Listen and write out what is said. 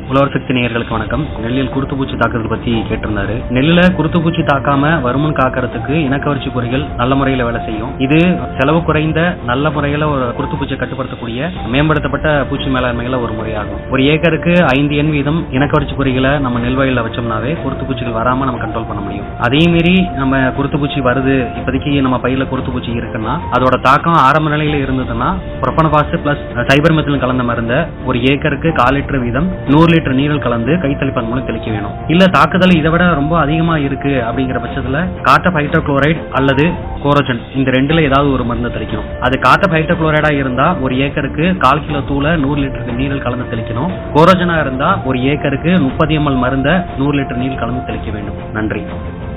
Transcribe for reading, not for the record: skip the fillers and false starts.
உழவர் சக்தி நேயர்களுக்கு வணக்கம். நெல்லில் குருத்துப்பூச்சி தாக்குதல் பத்தி கேட்டிருந்தாரு. நெல்லுல குருத்துப்பூச்சி தாக்காம வருமுன் காக்கிறதுக்கு இனக்கவர்ச்சி பொறிகள் நல்ல முறையில வேலை செய்யும். இது செலவு குறைந்த நல்ல முறையில ஒரு குருத்துப்பூச்சியை கட்டுப்படுத்தக்கூடிய மேம்படுத்தப்பட்ட பூச்சி மேலாண்மையில ஒரு முறையாகும். ஒரு ஏக்கருக்கு 5 எண் வீதம் இனக்கவர்ச்சி பொறிகளை நம்ம நெல் வயல்ல வச்சோம்னாவே குருத்துப்பூச்சிகள் வராம நம்ம கண்ட்ரோல் பண்ண முடியும். அதே மீறி நம்ம குருத்துப்பூச்சி வருது, இப்போதைக்கு நம்ம பயில குருத்துப்பூச்சி இருக்குன்னா அதோட தாக்கம் ஆரம்ப நிலையில இருந்ததுன்னா புரோபனபாஸ் பிளஸ் சைபர்மெத்தில் கலந்த மருந்த ஒரு ஏக்கருக்கு 1/4 லிட்டர் வீதம் 100 லிட்டர் நீரில் கலந்து கைத்தளிப்பதன் மூலம் தெளிக்க வேணும். இல்ல தாக்குதல் இதை விட ரொம்ப அதிகமா இருக்கு அப்படிங்கிற பட்சத்துல கார்டப் ஹைட்ரோகுளோரைடு அல்லது கோரோஜன் இந்த ரெண்டுல ஏதாவது ஒரு மருந்து தெளிக்கணும். அது கார்டப் ஹைட்ரோகுளோரைடா இருந்தா ஒரு ஏக்கருக்கு 1/4 கிலோ தூளை 100 லிட்டர் நீரில் கலந்து தெளிக்கணும். கோரோஜனா இருந்தா ஒரு ஏக்கருக்கு 30 ml மருந்த 100 லிட்டர் நீர் கலந்து தெளிக்க வேண்டும். நன்றி.